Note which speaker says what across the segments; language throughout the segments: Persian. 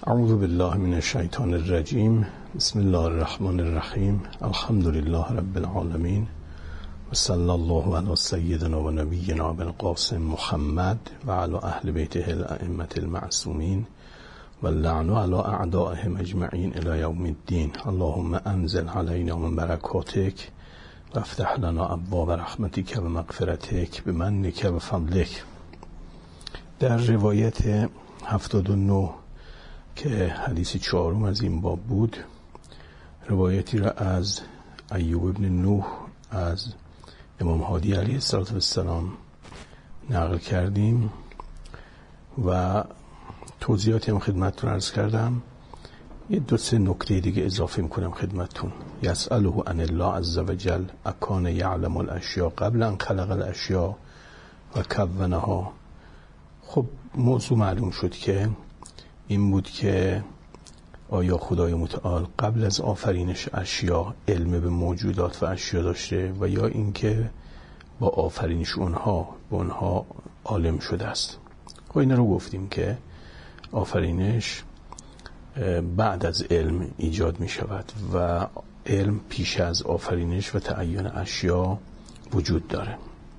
Speaker 1: اعوذ بالله من الشیطان الرجیم. بسم الله الرحمن الرحیم. الحمد لله رب العالمین و صلی الله علی سیدنا و نبینا ابوالقاسم محمد و علی اهل بیته الائمة المعصومین و اللعن علی اعدائهم اجمعین الی یوم الدین. اللهم انزل علینا من برکاتک و افتح لنا ابواب رحمتک و مغفرتک بمنک و فضلک. در روایت 79 که حدیث 4 از این باب بود، روایتی را از ایوب ابن نوح از امام هادی علیه السلام نقل کردیم و توضیحاتی هم خدمتتون عرض کردم. یه 2-3 نکته دیگه اضافه میکنم خدمتتون. یسأله عن الله عز وجل اکان یعلم الاشیاء قبل ان خلق الاشیاء و کونها. خب موضوع معلوم شد که این بود که آیا خدای متعال قبل از آفرینش اشیا علم به موجودات و اشیا داشته و یا اینکه با آفرینش اونها عالم شده است. خب این رو گفتیم که آفرینش بعد از علم ایجاد می شود و علم پیش از آفرینش و تعیین اشیا وجود داره.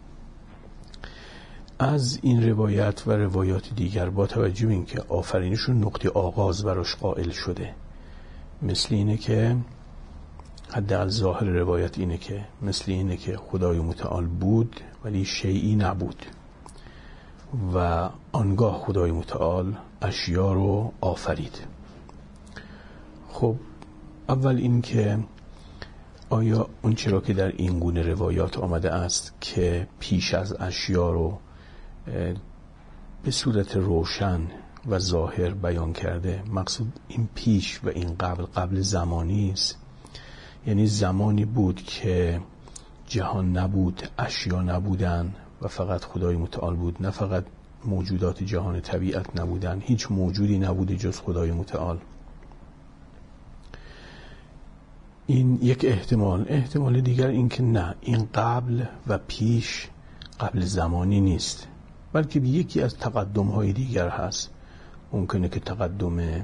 Speaker 1: از این روایت و روایات دیگر با توجه به اینکه آفرینشون نقطه آغاز براش قائل شده، مثل اینه که حداقل ظاهر روایت اینه که مثل اینه که خدای متعال بود ولی شیئی نبود و آنگاه خدای متعال اشیا رو آفرید. خب اول این که آیا اون چرا که در این گونه روایات آمده است که پیش از اشیا رو به صورت روشن و ظاهر بیان کرده، مقصود این پیش و این قبل زمانی است، یعنی زمانی بود که جهان نبود، اشیا نبودن و فقط خدای متعال بود، نه فقط موجودات جهان طبیعت نبودن، هیچ موجودی نبوده جز خدای متعال. این یک احتمال دیگر این که نه، این قبل و پیش قبل زمانی نیست، بلکه یکی از تقدم‌های دیگر هست. ممکنه که تقدم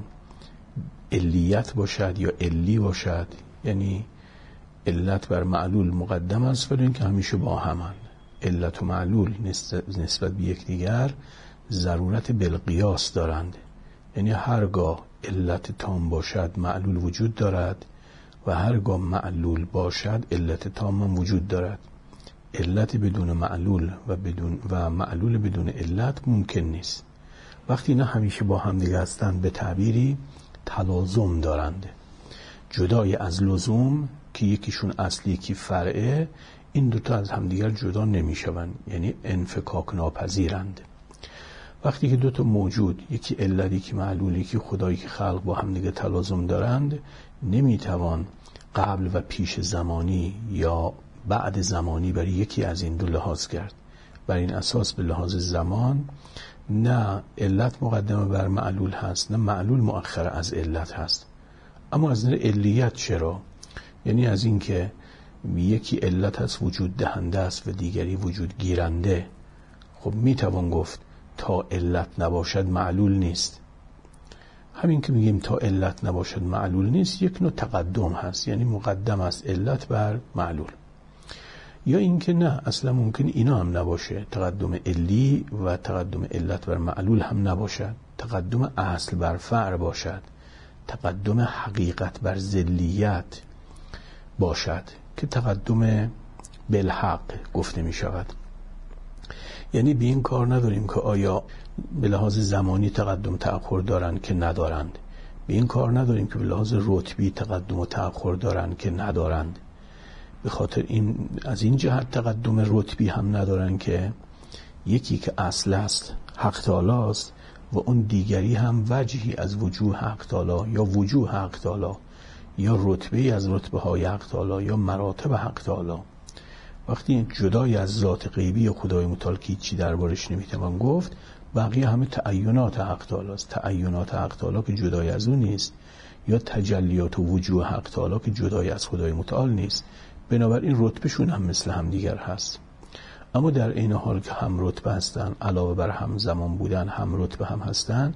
Speaker 1: علیت باشد یا علی باشد، یعنی علت بر معلول مقدم است ولی اینکه همیشه با همن. علت و معلول نسبت به یکدیگر ضرورت بالقیاس دارند، یعنی هرگاه علت تام باشد معلول وجود دارد و هرگاه معلول باشد علت تام هم وجود دارد. علت بدون معلول و معلول بدون علت ممکن نیست. وقتی نه همیشه با هم دیگه هستند، به تعبیری تلازم دارند، جدای از لزوم که یکیشون اصلی یکی فرعه، این دوتا از همدیگر جدا نمیشوند، یعنی انفکاک ناپذیرند. وقتی که دوتا موجود، یکی علت یکی معلول یکی خدایی که خلق، با هم دیگه تلازم دارند، نمیتوان قبل و پیش زمانی یا بعد زمانی برای یکی از این دو لحاظ کرد. بر این اساس به لحاظ زمان نه علت مقدمه بر معلول هست، نه معلول مؤخر از علت هست. اما از نظر علیت چرا؟ یعنی از این که یکی علت هست وجود دهنده است و دیگری وجود گیرنده. خب میتوان گفت تا علت نباشد معلول نیست. همین که میگیم تا علت نباشد معلول نیست یک نوع تقدم هست، یعنی مقدم است علت بر معلول. یا اینکه نه، اصلا ممکن اینا هم نباشه، تقدم علی و تقدم علت بر معلول هم نباشد، تقدم اصل بر فرع باشد، تقدم حقیقت بر ذلیت باشد که تقدم بالحق گفته می شود. یعنی به این کار نداریم که آیا به لحاظ زمانی تقدم تأخر دارند که ندارند، به این کار نداریم که به لحاظ رتبی تقدم و تأخر دارند که ندارند. به خاطر این از این جهت تقدم رتبی هم ندارن که یکی که اصل است حق تعالی است و اون دیگری هم وجهی از وجوه حق تعالی یا وجوه حق تعالی یا رتبه از رتبه های حق تعالی یا مراتب حق تعالی. وقتی جدای از ذات غیبی خدای متعال که چی دربارش نمیتوان گفت، بقیه همه تعینات حق تعالی است. تعینات حق تعالی که جدای از اون نیست، یا تجلیات و وجوه حق تعالی که جدای از خدای متعال نیست. بنابراین رتبهشون هم مثل هم دیگر هست. اما در این حال که هم رتبه هستن، علاوه بر هم زمان بودن هم رتبه هم هستن،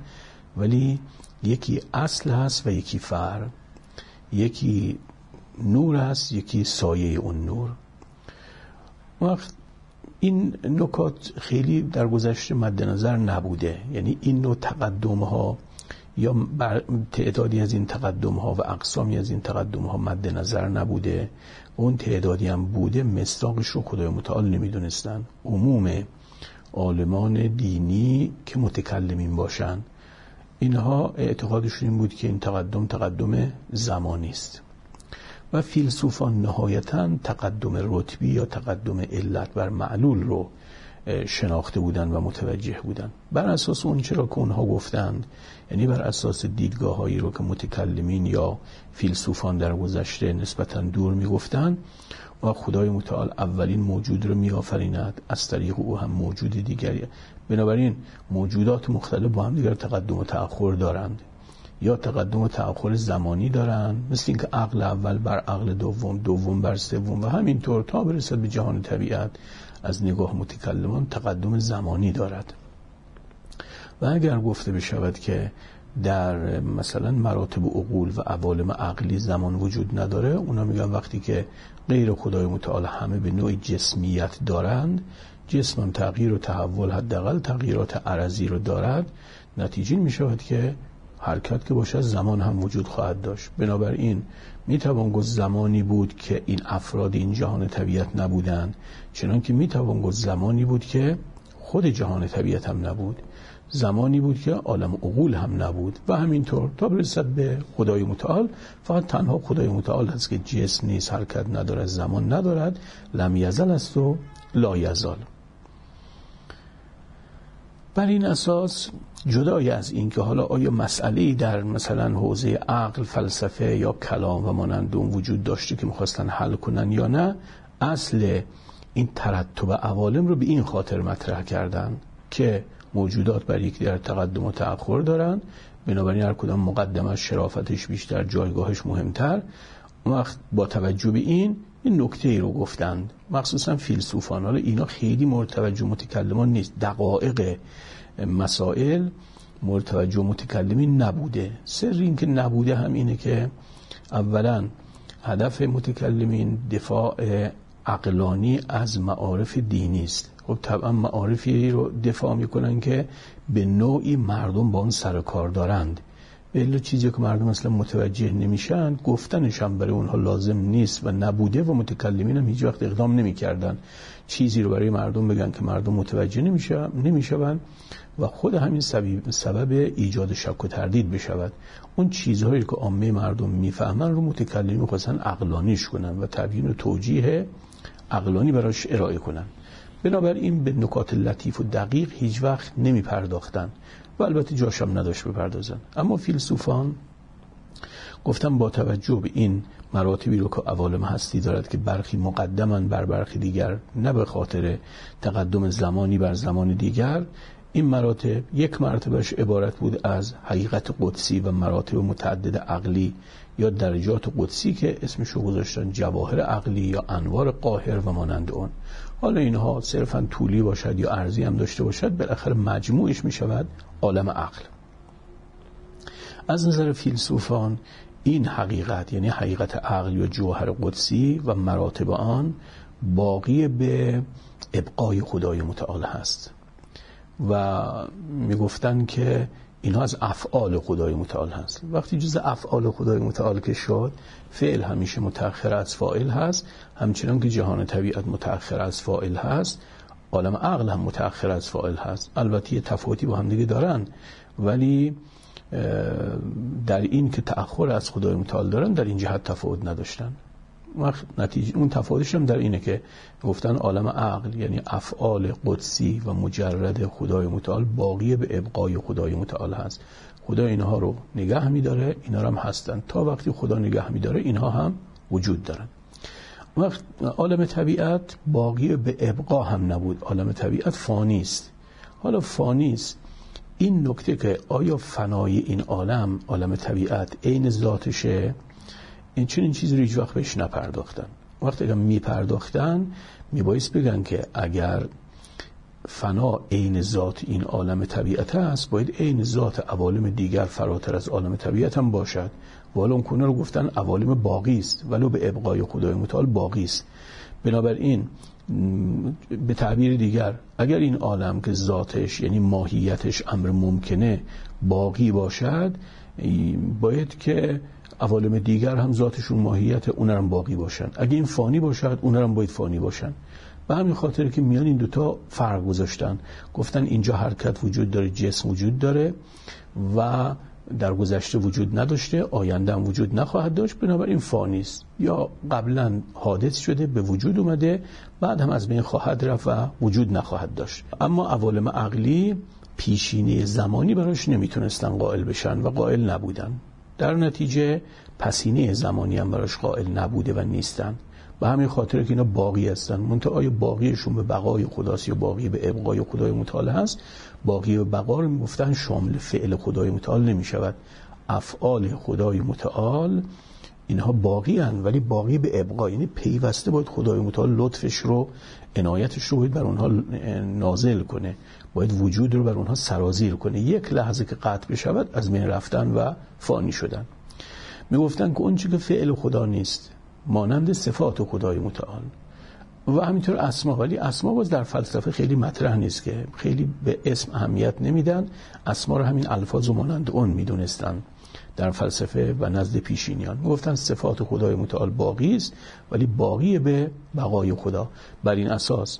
Speaker 1: ولی یکی اصل هست و یکی فرع، یکی نور هست یکی سایه اون نور. وقت این نکات خیلی در گذشته مد نظر نبوده، یعنی این نوع تقدم ها یا تعدادی از این تقدم ها و اقسامی از این تقدم ها مد نظر نبوده، اون تعدادی هم بوده مصداقش رو خدای متعال نمیدونستن. عموم عالمان دینی که متکلمین باشن اینها اعتقادشون این بود که این تقدم زمانی است و فیلسوفان نهایتاً تقدم رتبی یا تقدم علت بر معلول رو شناخته بودن و متوجه بودن. بر اساس اون چرا که اونها گفتند، یعنی بر اساس دیدگاه هایی رو که متکلمین یا فیلسوفان در گذشته نسبتاً دور میگفتن و خدای متعال اولین موجود رو میآفریند، از طریق او هم موجود دیگری. بنابراین موجودات مختلف با هم دیگر تقدم و تأخر دارند یا تقدم و تأخر زمانی دارند، مثل اینکه عقل اول بر عقل دوم، دوم بر سوم و همینطور تا برسد به جهان طبیعت از نگاه متکلمان تقدم زمانی دارد. و اگر گفته بشود که در مثلا مراتب عقول و عوالم عقلی زمان وجود نداره، اونا میگن وقتی که غیر خدای متعال همه به نوعی جسمیت دارند، جسم هم تغییر و تحول حداقل تغییرات عرضی رو دارد، نتیجه میشود که حرکت که باشه زمان هم وجود خواهد داشت. بنابراین میتوان گفت زمانی بود که این افراد این جهان طبیعت نبودند، چنانکه میتوان گفت زمانی بود که خود جهان طبیعت هم نبود، زمانی بود که عالم عقول هم نبود و همینطور تا برسد به خدای متعال. فقط تنها خدای متعال هست که جسم نیست، حرکت ندارد، زمان ندارد، لم یزل است و لا یزال. بر این اساس جدای از این که حالا آیا مسئله‌ای در مثلا حوزه عقل، فلسفه یا کلام و مانند اون وجود داشته که می‌خواستن حل کنن یا نه، اصل این ترتب عوالم رو به این خاطر مطرح کردن که موجودات بر یک در تقدم و تأخر دارن، بنابراین هر کدام مقدمش شرافتش بیشتر، جایگاهش مهمتر. وقت با توجه به این نکته ای رو گفتند، مخصوصا فیلسوفان. حالا اینا خیلی مورد توجه متکلمان نیست، دقایق مسائل مورد توجه متکلمین نبوده. سر این که نبوده هم اینه که اولا هدف متکلمین دفاع عقلانی از معارف دینی است. خب طبعا معارفی رو دفاع میکنن که به نوعی مردم با اون سر کار دارند، الا چیزی که مردم اصلا متوجه نمیشن گفتنش هم برای اونها لازم نیست و نبوده و متکلمین هم هیچ وقت اقدام نمیکردن چیزی رو برای مردم بگن که مردم متوجه نمیشون و خود همین سبب ایجاد شک و تردید بشود. اون چیزهایی که عامه مردم میفهمن رو متکلمین میخواستن عقلانیش کنن و تبیین و توجیه عقلانی براش ارائه کنن. بنابراین به نکات لطیف و دقیق هیچ وقت نمی پرداختن و البته جاشم نداشت بپردازن. اما فیلسوفان گفتم با توجه به این مراتبی رو که عوالم هستی دارد که برخی مقدمن بر برخی دیگر، نه به خاطر تقدم زمانی بر زمان دیگر، این مراتب یک مرتبهش عبارت بود از حقیقت قدسی و مراتب متعدد عقلی یا درجات قدسی که اسمشو گذاشتن جواهر عقلی یا انوار قاهر و مانند اون. حالا اینها صرفاً طولی باشد یا عرضی هم داشته باشد، بالاخره مجموعش می شود عالم عقل. از نظر فیلسوفان این حقیقت، یعنی حقیقت عقل یا جوهر قدسی و مراتب آن، باقی به ابقای خدای متعال هست و می گفتن که اینها از افعال خدای متعال هست. وقتی جز افعال خدای متعال که شد، فعل همیشه متأخر از فاعل هست، همچنان که جهان طبیعت متأخر از فاعل هست، عالم عقل هم متأخر از فاعل هست. البته یه تفاوتی با هم دیگه دارن، ولی در این که تأخر از خدای متعال دارن در این جهت تفاوت نداشتن. نتیجه اون تفاوتش هم در اینه که گفتن عالم عقل یعنی افعال قدسی و مجرد خدای متعال باقی به ابقای خدای متعال هست. خدا اینها رو نگه می‌داره، اینا هم هستن. تا وقتی خدا نگه می‌داره اینها هم وجود دارن. وقت عالم طبیعت باقی به ابقا هم نبود، عالم طبیعت فانی است. حالا فانی است، این نکته که آیا فنای این عالم طبیعت عین ذاتشه، این چنین چیزی رو هیچ وقت بهش نپرداختن. وقتی که میپرداختن میبایست بگن که اگر فنا عین ذات این عالم طبیعت است، باید عین ذات عوالم دیگر فراتر از عالم طبیعت هم باشد. والا اون کنه رو گفتن عوالم باقی است، ولو به ابقای خدای متعال باقی است. بنابراین به تعبیر دیگر اگر این عالم که ذاتش یعنی ماهیتش امر ممکنه باقی باشد، باید که عوالم دیگر هم ذاتشون ماهیت اونرم باقی باشن. اگه این فانی باشد اونرم باید فانی باشن. به همین خاطر که میان این دوتا فرق گذاشتن، گفتن اینجا حرکت وجود داره، جسم وجود داره و در گذشته وجود نداشته، آینده هم وجود نخواهد داشت، بنابراین فانی است. یا قبلا حادث شده به وجود اومده، بعد هم از بین خواهد رفت و وجود نخواهد داشت. اما عوالم عقلی پیشینه زمانی براش نمیتونستن قائل بشن و قائل نبودن، در نتیجه پسینه زمانی هم براش قائل نبوده و نیستن. به همین خاطر که اینا باقی هستن. منتها آیا باقیشون به بقای خداست یا باقی به ابقای خدای متعال هست؟ باقی به بقا رو میگفتن شامل فعل خدای متعال نمیشود. افعال خدای متعال اینها باقی هستند، ولی باقی به ابقا، یعنی پیوسته باید خدای متعال لطفش رو، عنایتش رو باید بر اونها نازل کنه، باید وجود رو بر اونها سرازیر کنه. یک لحظه که قطع بشود از بین رفتن و فانی شدن. میگفتن که اون چیزی که فعل خدا نیست مانند صفات خدای متعال و همینطور اسما، ولی اسما باز در فلسفه خیلی مطرح نیست، که خیلی به اسم اهمیت نمیدن، اسما رو همین الفاظ و مانند اون میدونستن در فلسفه و نزد پیشینیان. میگفتن صفات خدای متعال باقی است ولی باقی به بقای خدا. بر این اساس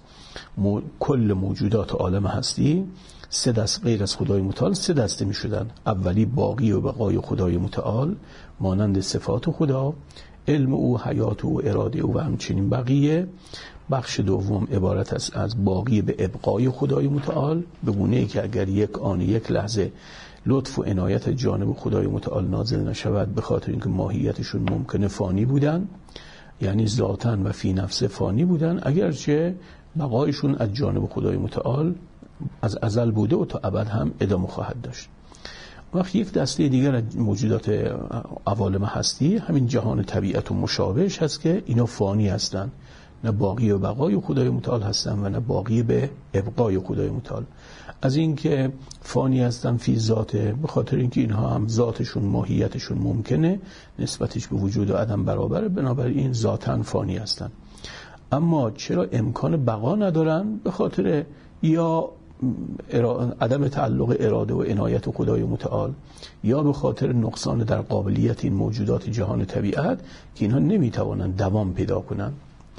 Speaker 1: کل موجودات عالم هستی سه دست غیر از خدای متعال سه دسته می شدن. اولی باقی و بقای خدای متعال مانند صفات خدا، علم او، حیات او، اراده او و همچنین بقیه. بخش دوم عبارت است از باقی به ابقای خدای متعال، به گونه‌ای که اگر یک آن یک لحظه لطف و عنایت جانب خدای متعال نازل نشود، به خاطر اینکه ماهیتشون ممکنه فانی بودن، یعنی ذاتاً و فی نفس فانی بودن، اگرچه بقایشون از جانب خدای متعال از ازل بوده و تا ابد هم ادامه خواهد داشت. وقت یک دسته دیگر از موجودات عوالم هستی همین جهان طبیعت و مشابهش هست که اینا فانی هستن، نه باقی و بقای خدای متعال هستن و نه باقی به ابقای خدای متعال. از این که فانی هستن فی ذاته، به خاطر اینکه اینها هم ذاتشون ماهیتشون ممکنه نسبتش به وجود و عدم برابره، بنابراین ذاتن فانی هستن. اما چرا امکان بقا ندارن؟ به خاطر یا عدم تعلق اراده و عنایت خدای متعال، یا به خاطر نقصان در قابلیت این موجودات جهان طبیعت که اینها نمیتوانند دوام پیدا کنند.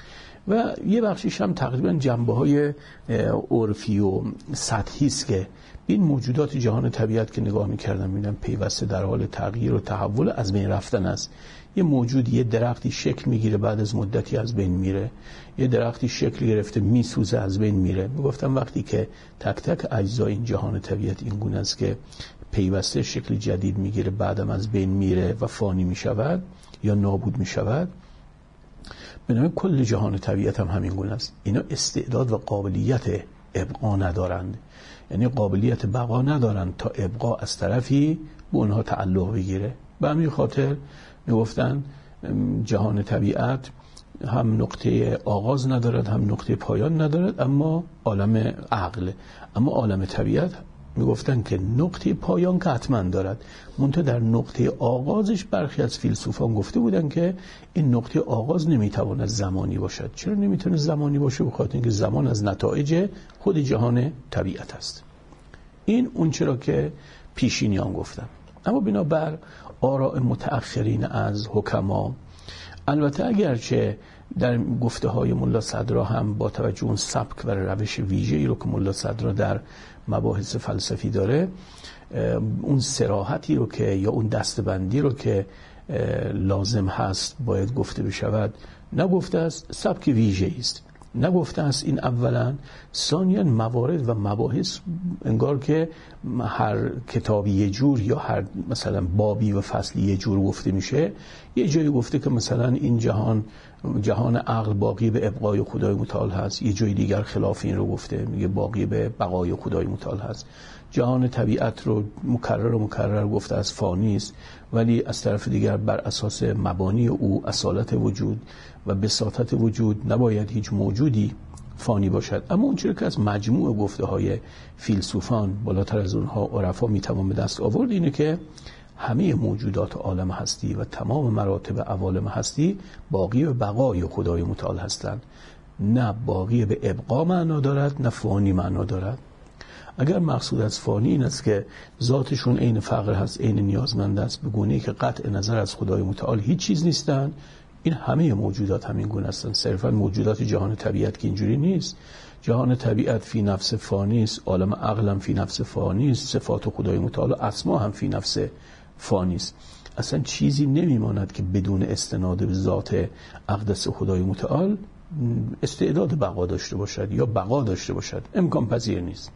Speaker 1: و یه بخشیش هم تقریبا جنبه‌های عرفی و سطحی است که این موجودات جهان طبیعت که نگاه می‌کردم می‌بینم پیوسته در حال تغییر و تحول، از بین رفتن است. یه موجود، یه درختی شکل میگیره بعد از مدتی از بین میره، یه درختی شکل گرفته میسوزه از بین میره. میگفتم وقتی که تک تک اجزای این جهان طبیعت این گونه است که پیوسته شکل جدید میگیره بعدم از بین میره و فانی میشود یا نابود میشود، بنابراین کل جهان طبیعت هم همین گونه است. اینا استعداد و قابلیت ابقا ندارند، یعنی قابلیت بقا ندارند تا ابقا از طرفی به اونها تعلق بگیره. به همین خاطر میگفتن جهان طبیعت هم نقطه آغاز ندارد هم نقطه پایان ندارد، اما عالم عقل، اما عالم طبیعت میگفتن که نقطه پایان که حتما دارد، منتها در نقطه آغازش برخی از فیلسوفان گفته بودن که این نقطه آغاز نمیتواند زمانی باشد. چرا نمیتونه زمانی باشه؟ به خاطر اینکه زمان از نتایج خود جهان طبیعت است. این اون چرا که پیشینیان گفتن. اما بنابر آراء متأخرین از حکما، البته اگرچه در گفته های ملا صدرا هم با توجه اون سبک و روش ویژه‌ای رو که ملا صدرا در مباحث فلسفی داره، اون صراحتی رو که یا اون دستبندی رو که لازم هست باید گفته بشود نگفته است. سبک ویژه‌ای است، نگفته است. این اولا. ثانیاً موارد و مباحث انگار که هر کتابی یه جور یا هر مثلا بابی و فصلی یه جور گفته میشه. یه جایی گفته که مثلا این جهان عقل باقی به ابقای خدای متعال هست، یه جای دیگر خلاف این رو گفته، میگه باقی به بقای خدای متعال هست. جهان طبیعت رو مکرر گفته از فانی است، ولی از طرف دیگر بر اساس مبانی او، اصالت وجود و بساطت وجود، نباید هیچ موجودی فانی باشد. اما اون چیزی که از مجموع گفته های فیلسوفان بالاتر از اونها عرفا میتوان به دست آورد اینه که همه موجودات عالم هستی و تمام مراتب عوالم هستی باقی به بقای خدای متعال هستند، نه باقی به ابقا معنا دارد نه فانی معنا دارد. اگر مقصود از فانی این است که ذاتشون عین فقر هست، عین نیازمند است، به گونه‌ای که قطع نظر از خدای متعال هیچ چیز نیستن، این همه موجودات همین گونه هستند. صرفا موجودات جهان طبیعت که اینجوری نیست. جهان طبیعت فی نفس فانی است، عالم عقل هم فی نفس فانی است، صفات خدای متعال و اسما هم فی نفس فانی است. اصلا چیزی نمیماند که بدون استناد به ذات اقدس خدای متعال استعداد بقا داشته باشد یا بقا داشته باشد، امکان پذیر نیست.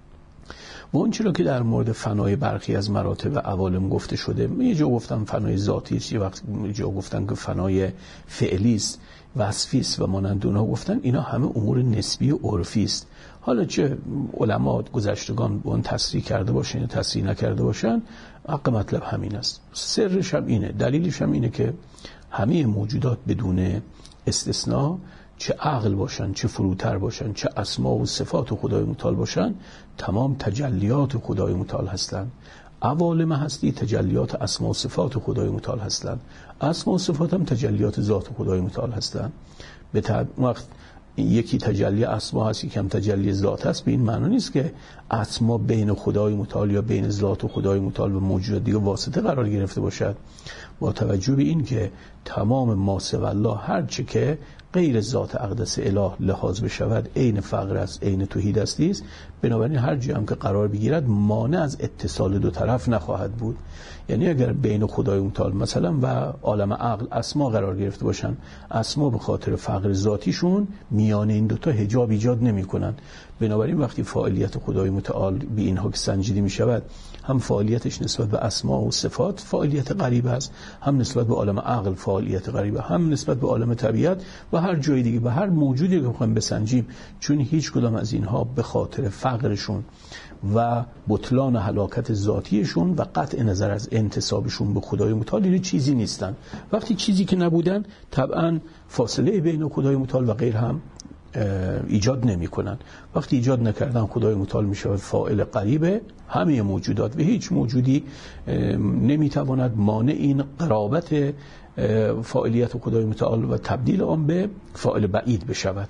Speaker 1: و اون چرا که در مورد فنای برخی از مراتب عوالم گفته شده، یه جا گفتم فنای ذاتی است، یه جا گفتن که فنای فعلی است، وصفی است و مانند اونها گفتن اینا همه امور نسبی و عرفی است. حالا چه علما گذشتگان به اون تصریح کرده باشن یا تصریح نکرده باشن، حق مطلب همین است. سرش هم اینه، دلیلش هم اینه که همه موجودات بدون استثناء، چه عقل باشن، چه فروتر باشن، چه اسما و صفات خدای متعال باشن، تمام تجلیات خدای متعال هستند. عوالم هستی تجلیات اسما و صفات خدای متعال هستند. اسما و صفات هم تجلیات ذات خدای متعال هستند. به وقت یکی تجلی اسما هست، یکی هم تجلی ذات هست، به این معنی نیست که اسما بین خدای متعال یا بین ذات و خدای متعال و موجودات دیگه واسطه قرار گرفته باشد. با توجه به این که تمام ما سوی الله هر چه که غیر ذات اقدس اله لحاظ بشود عین فقر است، عین توحید است، بنابراین هر جایی هم که قرار بگیرد مانع از اتصال دو طرف نخواهد بود. یعنی اگر بین خدای متعال مثلا و عالم عقل اسما قرار گرفته باشن، اسما به خاطر فقر ذاتیشون میان این دوتا حجاب ایجاد نمی کنن. بنابراین وقتی فعالیت خدای متعال به اینها که سنجیده می شود، هم فعالیتش نسبت به اسما و صفات فعالیت غریب است، هم نسبت به عالم عقل فعالیت غریبه، هم نسبت به عالم طبیعت و هر جای دیگه، به هر موجودی که بخوایم بسنجیم، چون هیچ کدام از اینها به خاطر فقرشون و بطلان هلاکت ذاتیشون و قطع نظر از انتسابشون به خدای متعال چیزی نیستن. وقتی چیزی که نبودن، طبعا فاصله بین خدای متعال و غیر هم ایجاد نمی کنن. وقتی ایجاد نکردن، خدای متعال می شود فاعل قریب همه موجودات و هیچ موجودی نمی تواند مانع این قرابت فاعلیت خدای متعال و تبدیل آن به فاعل بعید بشود.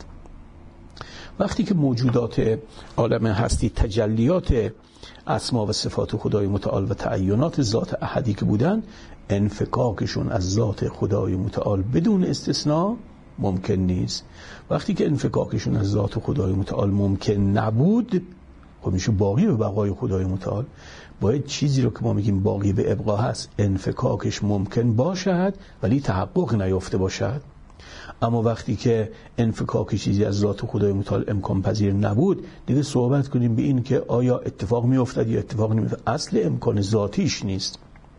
Speaker 1: وقتی که موجودات عالم هستی تجلیات اسما و صفات خدای متعال و تعینات ذات احدی که بودن، انفکاکشون از ذات خدای متعال بدون استثناء ممکن نیست. وقتی که انفکاکشون از ذات خدای متعال ممکن نبود، خب میشه باقی به بقای خدای متعال. باید چیزی رو که ما میگیم باقی به ابقا هست، انفکاکش ممکن باشد ولی تحقق نیافته باشد. اما وقتی که انفکاک چیزی از ذات خدای متعال امکان پذیر نبود، دیگه صحبت کنیم به این که آیا اتفاق میافتد یا اتفاق نمیافتد، اصل امکان ذاتیش نیست.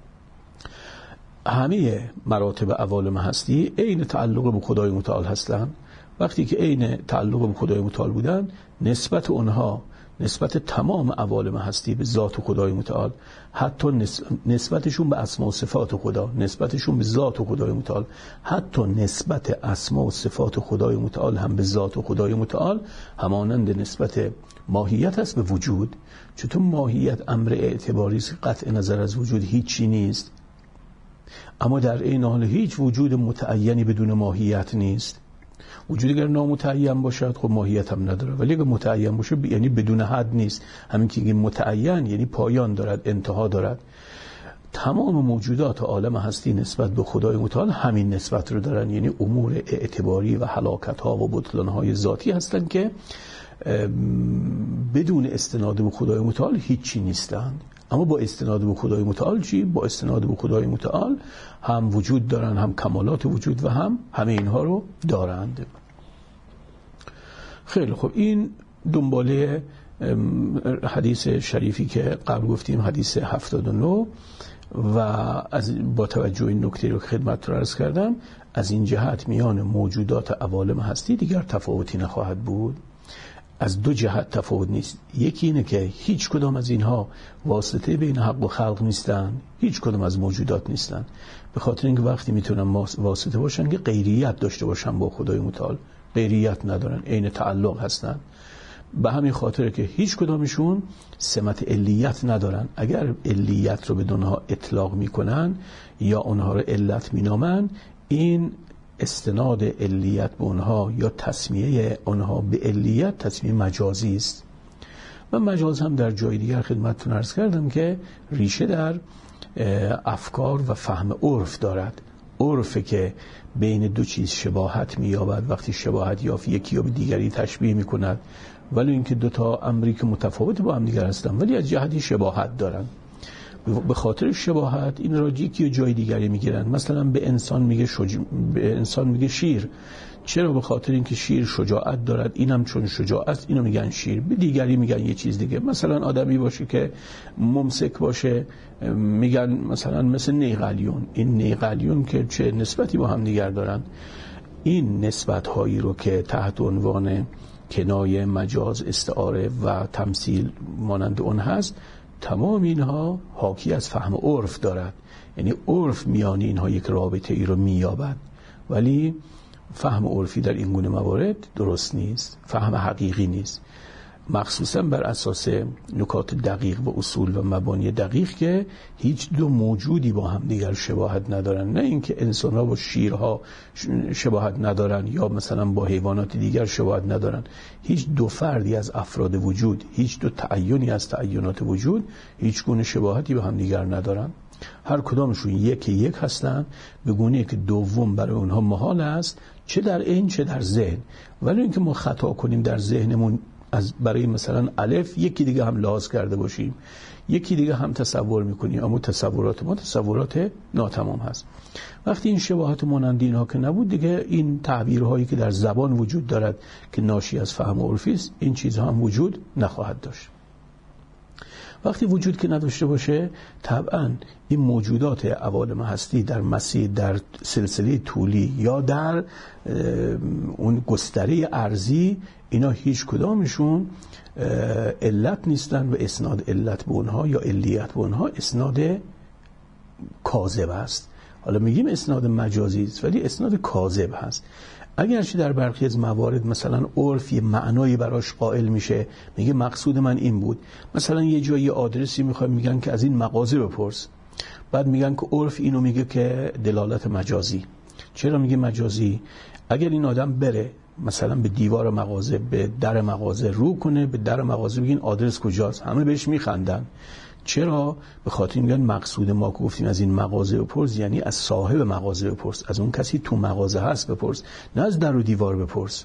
Speaker 1: همه مراتب عوالم هستی عین تعلق به خدای متعال هستند. وقتی که عین تعلق به خدای متعال بودن، نسبت اونها، نسبت تمام عوالم هستی به ذات خدای متعال، حتی نسبتشون به اسما و صفات خدا، نسبتشون به ذات خدای متعال، حتی نسبت اسما و صفات خدای متعال هم به ذات خدای متعال همانند نسبت ماهیت است به وجود. چطور ماهیت امر اعتباری است، قطع نظر از وجود هیچی نیست، اما در این حال هیچ وجود متعینی بدون ماهیت نیست. وجود اگر نامتعین باشد خب ماهیت هم نداره، ولی اگر متعین باشه یعنی بدون حد نیست. همین که متعین یعنی پایان دارد، انتها دارد. تمام موجودات عالم هستی نسبت به خدای متعال همین نسبت رو دارن، یعنی امور اعتباری و هلاکت ها و بطلان های ذاتی هستند که بدون استناد به خدای متعال هیچی نیستند. اما با استناد به خدای متعال چی؟ با استناد به خدای متعال هم وجود دارن، هم کمالات وجود و هم همه اینها رو دارند. خیلی خب، این دنباله حدیث شریفی که قبل گفتیم، حدیث 79، و از با توجه این نکته رو که خدمت رو عرض کردم، از این جهت میان موجودات عوالم هستی دیگر تفاوتی نخواهد بود. از دو جهت تفاوت نیست. یکی اینه که هیچ کدام از اینها واسطه بین حق و خلق نیستن، هیچ کدام از موجودات نیستن، به خاطر اینکه وقتی میتونن واسطه باشن که غیریت داشته باشن با خدای متعال، غیریت ندارن، عین تعلق هستن. به همین خاطر که هیچ کدامشون سمت علیت ندارن. اگر علیت رو به اونها اطلاق میکنن یا اونها رو علت مینامن، این استناد علیت به اونها یا تسمیه اونها به علیت تسمیه مجازی است. و مجاز هم در جای دیگر خدمتتون عرض کردم که ریشه در افکار و فهم عرف دارد. عرفه که بین دو چیز شباهت می‌یابد، وقتی شباهت یافت یکی یا به دیگری تشبیه می‌کند، ولی اینکه دو تا امری که متفاوت با هم دیگر هستن ولی از جهتی شباهت دارن. به خاطر شباهت این را یکی جای دیگری میگیرن. مثلا به انسان میگه شیر. چرا؟ به خاطر اینکه شیر شجاعت دارد، اینم چون شجاعت اینو میگن شیر. به دیگری میگن یه چیز دیگه. مثلا آدمی باشه که ممسک باشه میگن مثلا مثل نیقلیون. این نیقلیون که چه نسبتی با هم دیگر دارن. این نسبت هایی رو که تحت عنوان کنایه، مجاز، استعاره و تمثیل مانند اون هست، تمام اینها حاکی از فهم عرف دارد. یعنی عرف میان اینها یک رابطه ای رو مییابد، ولی فهم عرفی در این گونه موارد درست نیست، فهم حقیقی نیست، مخصوصا بر اساس نکات دقیق و اصول و مبانی دقیق که هیچ دو موجودی با هم دیگر شباهت ندارن. نه اینکه انسان‌ها با شیرها شباهت ندارن یا مثلا با حیوانات دیگر شباهت ندارن. هیچ دو فردی از افراد وجود، هیچ دو تعینی از تعینات وجود هیچ گونه شباهتی با هم دیگر ندارن. هر کدامشون یک هستن، به گونه‌ای که دوم برای اونها محال است، چه در عین چه در ذهن. ولی اینکه ما خطا کنیم در ذهنمون از برای مثلا الف یکی دیگه هم لحاظ کرده باشیم، یکی دیگه هم تصور میکنیم، اما تصورات ما تصورات ناتمام هست. وقتی این شباهت مانند اینها که نبود، دیگه این تعبیرهایی که در زبان وجود دارد که ناشی از فهم عرفی است، این چیزها هم وجود نخواهد داشت. وقتی وجود که نداشته باشه، طبعا این موجودات عوالم هستی در مسیر، در سلسله طولی یا در اون گستره ارضی، اینا هیچ کدامشون علت نیستن و اسناد علت به اونها یا علیت به اونها اسناد کاذب است. حالا میگیم اسناد مجازی است ولی اسناد کاذب هست. اگرچه در برخی از موارد مثلا عرف یه معنایی براش قائل میشه، میگه مقصود من این بود. مثلا یه جایی آدرسی میگن که از این مغازه بپرس، بعد میگن که عرف اینو میگه که دلالت مجازی. چرا میگه مجازی؟ اگر این آدم بره مثلا به دیوار مغازه، به در مغازه رو کنه، به در مغازه بگین آدرس کجاست، همه بهش میخندن. چرا؟ به خاطر میگن مقصود ما که گفتیم از این مغازه بپرس، یعنی از صاحب مغازه بپرس، از اون کسی تو مغازه هست بپرس، نه از در و دیوار بپرس.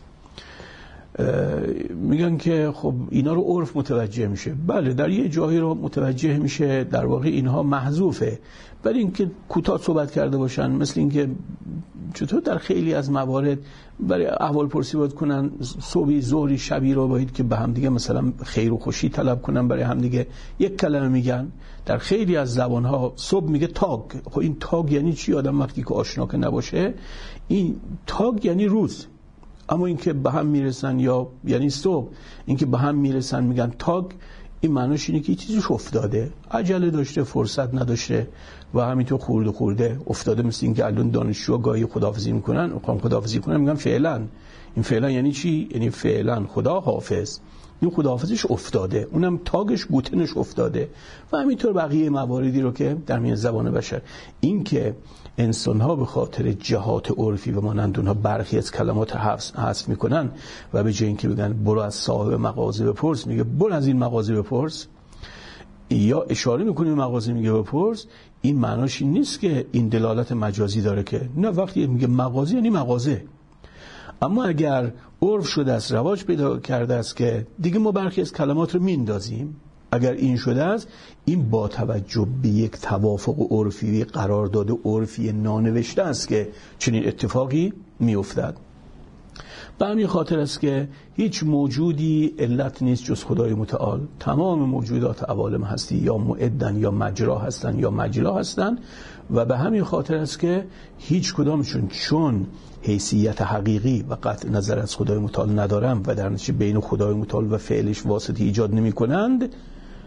Speaker 1: میگن که خب اینا رو عرف متوجه میشه. بله، در یه جایی رو متوجه میشه، در واقع اینها محذوفه. ولی اینکه کوتاه صحبت کرده باشن، مثل اینکه چطور در خیلی از موارد برای احوال پرسی باید کنن، صبحی، ظهری، شبی رو باید که به هم دیگه مثلا خیر و خوشی طلب کنن برای هم دیگه، یک کلمه میگن. در خیلی از زبانها صبح میگه تاگ. خب این تاگ یعنی چی؟ آدم وقتی که آشنا که نباشه، این تاگ یعنی روز. اما اینکه به هم میرسن یا یعنی صبح، اینکه به هم میرسن میگن تاگ، این معنیش اینه که چیزش افتاده، عجله داشته، فرصت نداشته و همینطور خورده افتاده. مثل اینکه الان دانشجوها گاهی خداحافظی میکنن، خداحافظی کنن، میگن فعلا. این فعلا یعنی چی؟ یعنی فعلا خدا حافظ. این خداحافظش افتاده، اونم تاگش گوتنش افتاده. و همینطور بقیه مواردی رو که در میان زبان بشر، این که انسان‌ها به خاطر جهات عرفی و مانند اونها برخی از کلمات حذف میکنن و به جای اینکه بگن برو از صاحب مغازه بپرس، میگه برو از این مغازه بپرس، یا اشاره میکنه مغازه میگه بپرس. این معناش این نیست که این دلالت مجازی داره، که نه، وقتی میگه مغازه یعنی مغازه. اما اگر عرف شده است، رواج پیدا کرده است که دیگه ما برخی از کلمات رو میندازیم، اگر این شده است، این با توجه به یک توافق عرفی، قرارداد عرفی نانوشته است که چنین اتفاقی میافتد. به همین خاطر است که هیچ موجودی علت نیست جز خدای متعال. تمام موجودات عوالم هستی یا معدن یا مجرا هستن یا مجلا هستن، و به همین خاطر است که هیچ کدامشون چون حیثیت حقیقی و قطع نظر از خدای متعال ندارن و در نتیجه بین خدای متعال و فعلش واسطه ایجاد نمی کنند،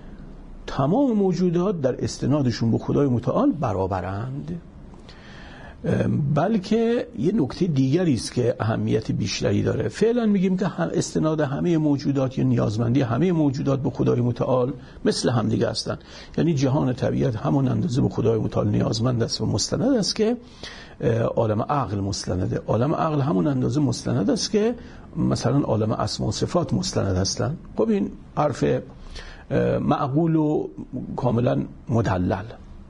Speaker 1: تمام موجودات در استنادشون به خدای متعال برابرند. بلکه یه نکته دیگری است که اهمیت بیشتری داره. فعلا میگیم که استناد همه موجودات یا نیازمندی همه موجودات به خدای متعال مثل همدیگه هستن. یعنی جهان طبیعت همون اندازه به خدای متعال نیازمند است و مستند است که عالم عقل مستنده. عالم عقل همون اندازه مستند است که مثلا عالم اسما و صفات مستند هستن. خب این حرف معقول و کاملا مدلل.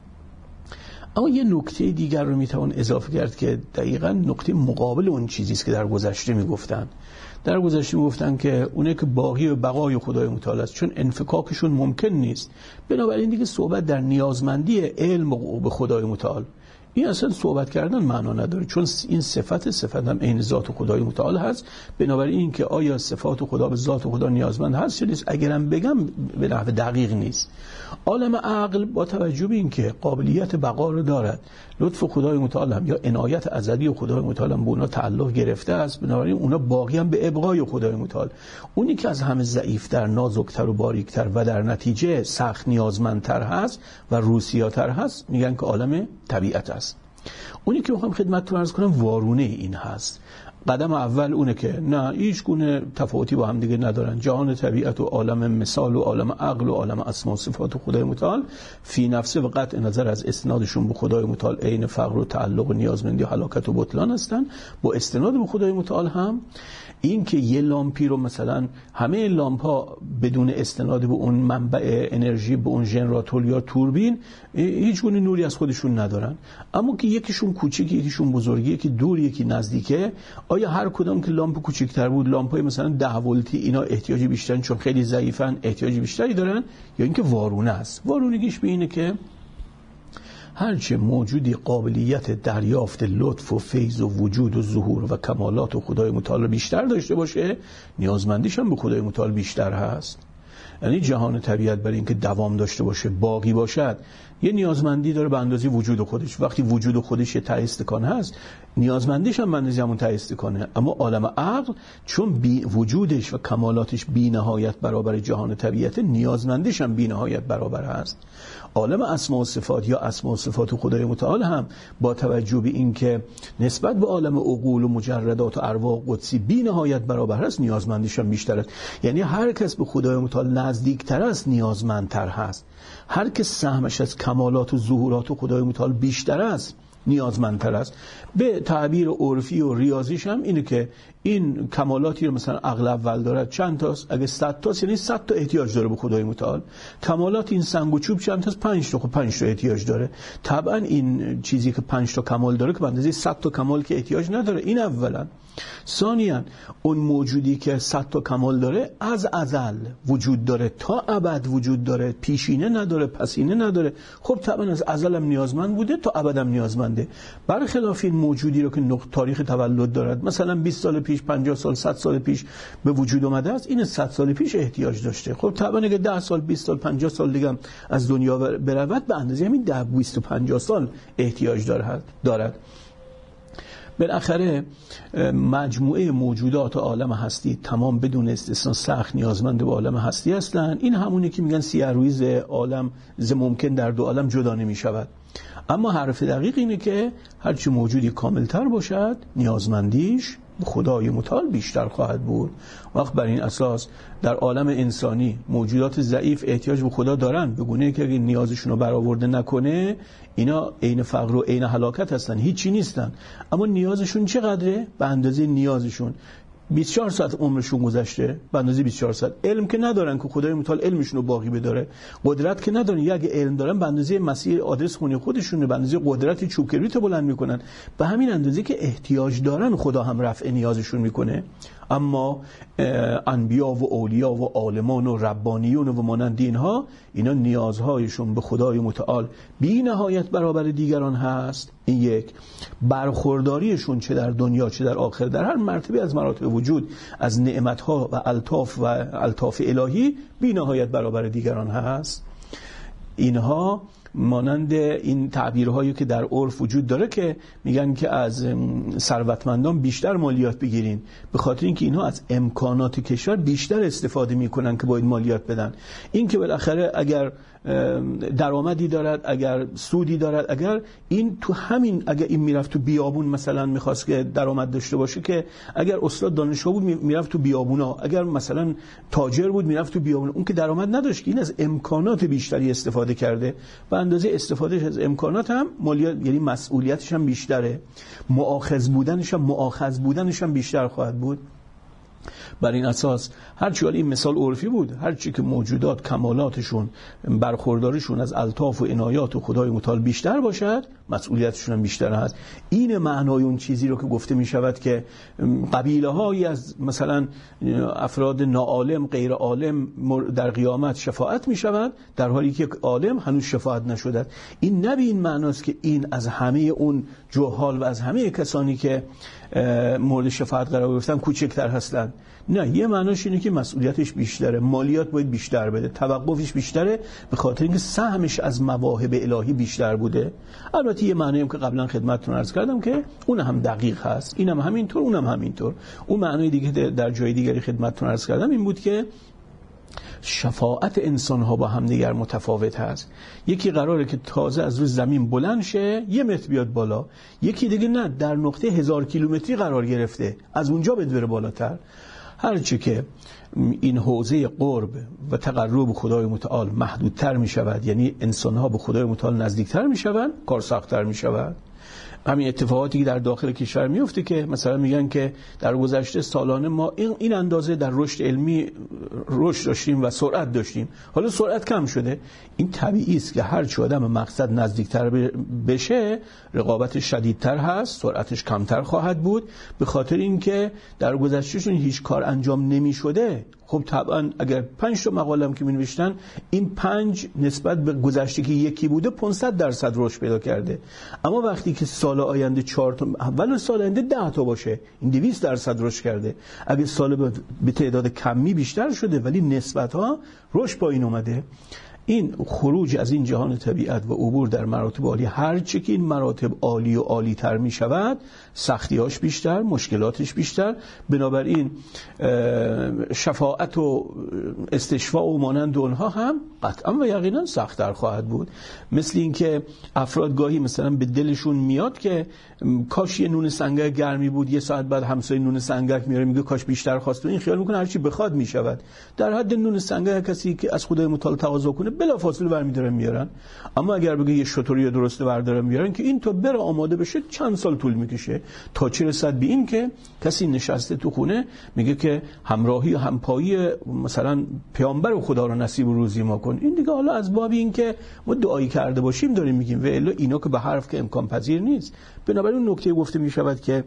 Speaker 1: اما یه نکته دیگر رو میتوان اضافه کرد که دقیقاً نکته مقابل اون چیزی است که در گذشته میگفتن. در گذشته میگفتن که اونه که باقی و بقای خدای متعال است، چون انفکاکشون ممکن نیست، بنابراین دیگه صحبت در نیازمندی علم به خدای متعال. این اصلا صحبت کردن معنا نداره، چون این صفت هم عین ذات خدای متعال هست. بنابراین این که آیا صفات خدا به ذات خدا نیازمند هست یا نیست، اگرم بگم به نحو دقیق نیست. عالم عقل با توجه به این که قابلیت بقا رو دارد، لطف خدای متعال هم یا عنایت ازلی خدای متعال هم به اونا تعلق گرفته است، بنابراین اونا باقی هم به ابقای خدای متعال. اونی که از همه ضعیفتر، نازکتر و باریکتر و در نتیجه سخت نیازمندتر هست و روسیاتر هست، میگن که عالم طبیعت است. اونی که میخوام خدمتتون عرض کنم وارونه این هست. قدم اول اونه که نه هیچ گونه تفاوتی با هم دیگه ندارن. جهان طبیعت و عالم مثال و عالم عقل و عالم اسما و صفات و خدای متعال فی نفسه و قطع نظر از استنادشون به خدای متعال عین فقر و تعلق و نیازمندی و هلاکت و بطلان هستن. با استناد به خدای متعال هم این که یه لامپی رو مثلا همه لامپ ها بدون استناد به اون منبع انرژی، به اون ژنراتور یا توربین، هیچ گونه نوری از خودشون ندارن. اما که یکیشون کوچیک، یکیشون بزرگی، یکی دور، یکی نزدیکه، آیا هر کدام که لامپ کوچیک‌تر بود، لامپای مثلا 10 ولتی، اینا احتیاجی بیشترن چون خیلی ضعیفن، احتیاجی بیشتری دارن، یا اینکه وارونه است؟ وارونگیش به اینه که هرچه موجودی قابلیت دریافت لطف و فیض و وجود و ظهور و کمالات و خدای متعال بیشتر داشته باشه، نیازمندیش هم به خدای متعال بیشتر هست. یعنی جهان طبیعت برای اینکه دوام داشته باشه، باقی باشد، یه نیازمندی داره به اندازه وجود خودش. وقتی وجود خودش یه ته استکان هست، نیازمندیش هم به اندازه همون ته استکانه. اما عالم عقل چون وجودش و کمالاتش بی نهایت برابر جهان طبیعت، نیازمندیش هم بی نهایت برابر هست. عالم اسما و صفات یا اسما و صفات خدای متعال هم با توجه به این که نسبت به عالم عقول و مجردات و ارواح قدسی بی نهایت برابر هست، نیازمندیش هم بیشتر است. یعنی هر کس به خدای متعال نزدیکتر است، نیازمندتر هست. هر کس سهمش از کمالات و ظهورات و خدای متعال بیشتر است، نیازمندتر است. به تعبیر عرفی و ریاضیش هم اینه که این کمالاتی رو مثلا عقل اول دارد چند تاست؟ اگه 100 تاست یعنی 100 تا احتیاج داره به خدای متعال. کمالات این سنگ و چوب چند تاست؟ 5 تا. خب 5 تا احتیاج داره. طبعا این چیزی که 5 تا کمال داره که به اندازه 100 تا کمال که احتیاج نداره. این اولا. ثانیاً اون موجودی که 100 تا کمال داره از ازل وجود داره، تا ابد وجود داره، پیشینه نداره، پسینه نداره. خب طبعا از ازل هم نیازمند بوده، تا ابد هم نیازمنده. برخلاف این موجودی رو که تاریخ تولد دارد، مثلا 20 سال پیش، 50 سال، 100 سال پیش به وجود اومده است، این 100 سال پیش احتیاج داشته. خب طبعا اگه 10 سال، 20 سال، 50 سال دیگه از دنیا برود، به اندازه همین 10، 20 و 50 سال احتیاج دارد. بالاخره مجموعه موجودات عالم هستی تمام بدون استثنا سخت نیازمند به عالم هستی هستند. این همونی که میگن سیاه‌رویی عالم ز ممکن در دو عالم جدا نمی‌شود. اما حرف دقیق اینه که هرچی موجودی کاملتر باشد، نیازمندیش به خدای متعال بیشتر خواهد بود. وقت بر این اساس در عالم انسانی موجودات ضعیف احتیاج به خدا دارن، به گونه‌ای که اگه نیازشون رو برآورده نکنه، اینا عین فقر و عین هلاکت هستن، هیچی نیستن. اما نیازشون چقدره؟ به اندازه نیازشون. 24 ساعت عمرشون گذشته، به اندازه 24 ساعت. علم که ندارن که خدای متعال علمشون رو باقی بداره. قدرت که ندارن، یا اگه علم دارن به اندازه مسیر آدرس خونه خودشونه، به اندازه قدرت چوب کبریت بلند میکنن. به همین اندازه که احتیاج دارن خدا هم رفع نیازشون میکنه. اما انبیا و اولیا و عالمان و ربانیون و مانند اینها، اینا نیازهایشون به خدای متعال بی نهایت برابر دیگران هست. این یک. برخورداریشون چه در دنیا چه در آخر، در هر مرتبه از مراتب وجود، از نعمتها و الطاف الهی بی نهایت برابر دیگران هست. اینها مانند این تعبیرهایی که در عرف وجود داره که میگن که از ثروتمندان بیشتر مالیات بگیرین، به خاطر اینکه اینها از امکانات کشور بیشتر استفاده میکنن که باید مالیات بدن. این که بالاخره اگر درآمدی دارد، اگر سودی دارد، اگر این تو همین، اگر این میرفت تو بیابون مثلا میخواست که درآمد داشته باشه، که اگر استاد دانشگاه بود میرفت تو بیابونا، اگر مثلا تاجر بود میرفت تو بیابون، اون که درآمد نداشت، این از امکانات بیشتری استفاده کرده و اندازه استفادهش از امکانات هم مالیات، یعنی مسئولیتش هم بیشتره، مؤاخذ بودنش هم بیشتر خواهد بود. بر این اساس هرچی این مثال عرفی بود، هرچی که موجودات کمالاتشون، برخوردارشون از الطاف و عنایات و خدای متعال بیشتر باشد، مسئولیتشون هم بیشتر هست. این معنای اون چیزی رو که گفته می شود که قبیله هایی از مثلا افراد ناعالم، غیر عالم در قیامت شفاعت می شود، در حالی که عالم هنوز شفاعت نشده. این نه به این معناست که این از همه اون جهال و از همه کسانی که مورد شفاعت قرار گرفتن کوچکتر هستند. نه، یه معناش اینه که مسئولیتش بیشتره، مالیات باید بیشتر بده، توقفش بیشتره، به خاطر اینکه سهمش از مواهب الهی بیشتر بوده. البته یه معنی هم که قبلا خدمتتون عرض کردم که اون هم دقیق هست، اینم همینطور، اونم همینطور. اون معنی دیگه در جای دیگری خدمتتون عرض کردم این بود که شفاعت انسان‌ها با هم دیگر متفاوت هست. یکی قراره که تازه از روی زمین بلند شه 1 متر بیاد بالا، یکی دیگه نه، در نقطه 1000 کیلومتری قرار گرفته، از اونجا بره بالاتر. هرچی که این حوزه قرب و تقرب به خدای متعال محدودتر می شود، یعنی انسان‌ها به خدای متعال نزدیکتر می شوند، کار سخت‌تر می شود. همین اتفاقاتی که در داخل کشور میفته که مثلا میگن که در گذشته سالانه ما این اندازه در رشد علمی رشد داشتیم و سرعت داشتیم، حالا سرعت کم شده. این طبیعی است که هر چه آدم مقصد نزدیکتر بشه رقابتش شدیدتر هست، سرعتش کمتر خواهد بود، به خاطر اینکه در گذشتهشون هیچ کار انجام نمیشده. خب طبعا اگر 5 تا مقاله هم که می‌نوشتن، این 5 نسبت به گذشته که یکی بوده 500% رشد پیدا کرده. اما وقتی که سال آینده 4 تا، اول سال آینده 10 تا باشه، این 200% رشد کرده. اگه سال به تعداد کمی بیشتر شده ولی نسبت‌ها رشد پایین اومده. این خروج از این جهان طبیعت و عبور در مراتب عالی، هر چه که این مراتب عالی و عالی تر می شود، سختیاش بیشتر، مشکلاتش بیشتر. بنابراین شفاعت و استشفاء و مانند اونها هم قطعا و یقینا سخت‌تر خواهد بود. مثل این که افراد گاهی مثلا به دلشون میاد که کاش یه نون سنگک گرمی بود، 1 ساعت بعد همسایه نون سنگک میاره میگه کاش بیشتر خواست، و این خیال میکنه هر چی بخواد میشود. در حد نون سنگک کسی که از خدای متعال تقاضا کنه بلافاصله برمی‌دارن میارن. اما اگر بگه یه شطوری درسته بردارن میارن که این تا بره آماده بشه چند سال طول میکشه، تا چه رسد به این که کسی نشسته تو خونه میگه که همراهی و همپایی مثلا پیامبر خدا رو نصیب و روزی ما کن. این دیگه حالا از باب این که ما دعایی کرده باشیم داریم میگیم، و الا اینا که به حرف که امکان پذیر نیست. بنابراین نکته گفته میشود که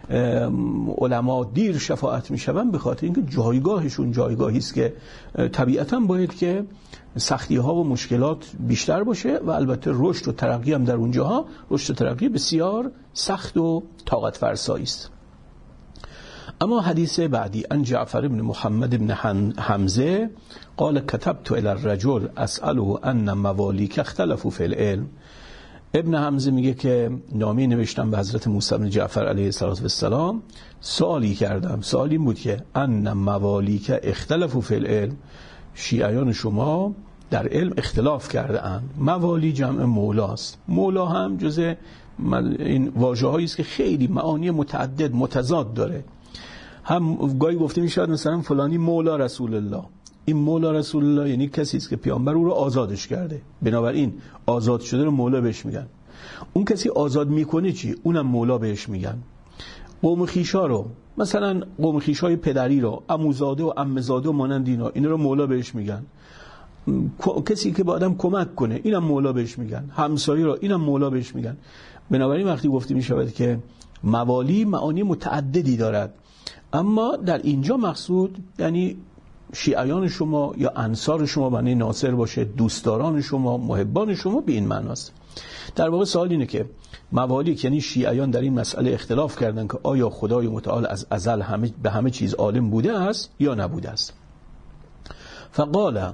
Speaker 1: علما دیر شفاعت میشوند به خاطر اینکه جایگاهشون جایگاهی است که طبیعتاً باید که سختی ها و مشکلات بیشتر باشه، و البته رشد و ترقی هم در اونجاها رشد و ترقی بسیار سخت و طاقت فرسایی است. اما حدیث بعدی، ان جعفر بن محمد بن حمزه قال كتبت الى الرجل اساله ان موالیک اختلفوا فی العلم. ابن حمزه میگه که نامه نوشتم به حضرت موسی بن جعفر علیه السلام، سوالی کردم، سوالی بود که ان موالیک اختلفوا فی العلم، شیعیان شما در علم اختلاف کرده اند. موالی جمع مولاست. مولا هم جزء این واژه‌هایی است که خیلی معانی متعدد متضاد داره. هم گاهی گفته میشود مثلا فلانی مولا رسول الله. این مولا رسول الله یعنی کسی است که پیامبر او رو آزادش کرده، بنابراین آزاد شده رو مولا بهش میگن. اون کسی آزاد میکنه چی؟ اونم مولا بهش میگن. قوم خیشا رو، مثلا قوم خیشای پدری رو، عموزاده و عمزاده و مانند اینا رو مولا بهش میگن. کسی که به آدم کمک کنه اینم مولا بهش میگن. همسایه رو اینم مولا بهش میگن. بنابراین وقتی گفته میشود که موالی معانی متعددی دارد، اما در اینجا مقصود یعنی شیعیان شما یا انصار شما معنی ناصر باشه، دوستداران شما، محبان شما، به این معناست. در واقع سوال اینه که موالیک یعنی شیعیان در این مسئله اختلاف کردن که آیا خدای متعال از ازل به همه چیز عالم بوده است یا نبوده است. فقال